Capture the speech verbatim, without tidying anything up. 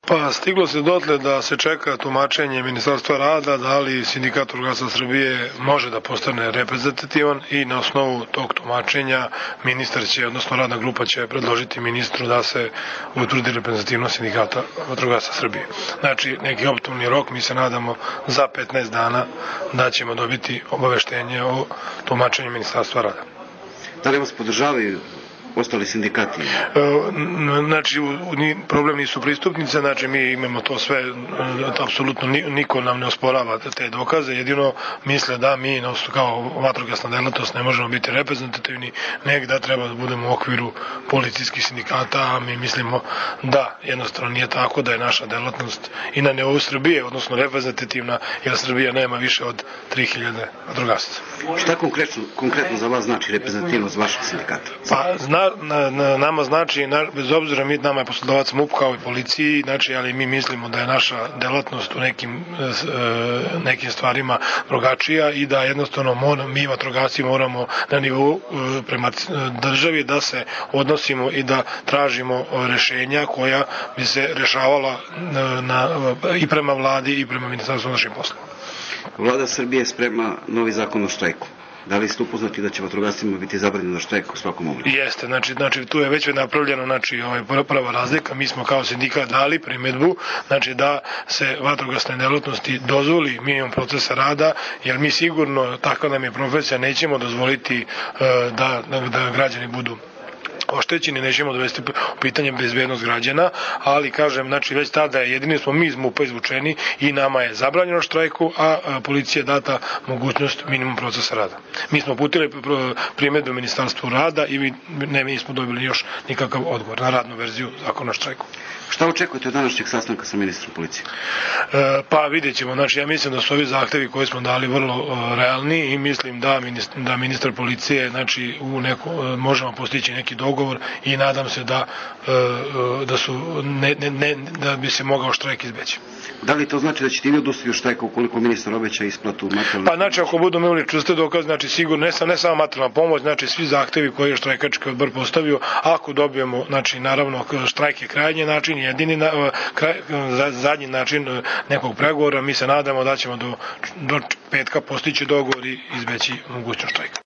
Pa stiglo se dotle da se čeka tumačenje Ministarstva rada, da li Sindikat vatrogasaca Srbije može da postane reprezentativan i na osnovu tog tumačenja ministar će, odnosno radna grupa će predložiti ministru da se utvrdi reprezentativnost Sindikata vatrogasaca Srbije. Znači, neki optimni rok, mi se nadamo za petnaest dana da ćemo dobiti obaveštenje o tumačenju Ministarstva rada. Da li vas podržavaju ostali sindikati? Znači, problem nisu pristupnice, znači mi imamo to sve, apsolutno niko nam ne osporava te dokaze, jedino misle da mi kao vatrogasna delatnost ne možemo biti reprezentativni, nego da treba da budemo u okviru policijskih sindikata, a mi mislimo da jednostavno nije tako, da je naša delatnost i na nivou Srbije, odnosno reprezentativna, jer Srbija nema više od tri hiljade vatrogasaca. Šta konkretno, konkretno za vas znači reprezentativnost vašeg sindikata? Pa, zna, na, na, nama znači, na, bez obzira mi, nama je poslodavac M U P kao i policiji, znači, ali mi mislimo da je naša delatnost u nekim, e, nekim stvarima drugačija i da jednostavno mora, mi vatrogasci moramo na nivou e, prema državi da se odnosimo i da tražimo rešenja koja bi se rešavala na, na, i prema vladi i prema Ministarstvu unutrašnjih poslova. Vlada Srbije sprema novi zakon o štrajku. Da li ste upoznati da će vatrogascima biti zabranjeno da štrajku u svakom obliku? Jeste, znači, znači tu je već napravljeno, znači, ovaj, prva razlika, mi smo kao sindikat dali primedbu, znači da se vatrogasne delatnosti dozvoli minimum procesa rada, jer mi sigurno, takva nam je profesija, nećemo dozvoliti uh, da, da građani budu oštećeni, nećemo dovesti u pitanje bezbednost građana, ali kažem, znači već tada je jedini smo mi iz M U P-a izvučeni i nama je zabranjeno štrajku, a policija data mogućnost minimum procesa rada. Mi smo uputili primedbu Ministarstvu rada i mi ne nismo dobili još nikakav odgovor na radnu verziju zakona o štrajku. Šta očekujete od današnjeg sastanka sa ministrom policije? E, pa vidjet ćemo, znači ja mislim da su ovi zahtevi koje smo dali vrlo uh, realni i mislim da ministar, da ministar policije, znači u neko, uh, možemo postići neki dogovor i nadam se da, uh, da su ne, ne, ne, da bi se mogao štrajk izbeći. Da li to znači da ćete i vi odustati od štrajka ukoliko ministar obeća isplatu materijalne? Pa znači ako budemo imali čvrste dokaze, znači sigurno ne, ne samo materijalna pomoć, znači svi zahtevi koje je štrajkački odbor postavio, ako dobijemo, znači naravno štrajk je krajnji način, jedini na, kraj, zadnji način nekog pregovora, mi se nadamo da ćemo do, do petka postići dogovor i izbeći mogućnost štrajka.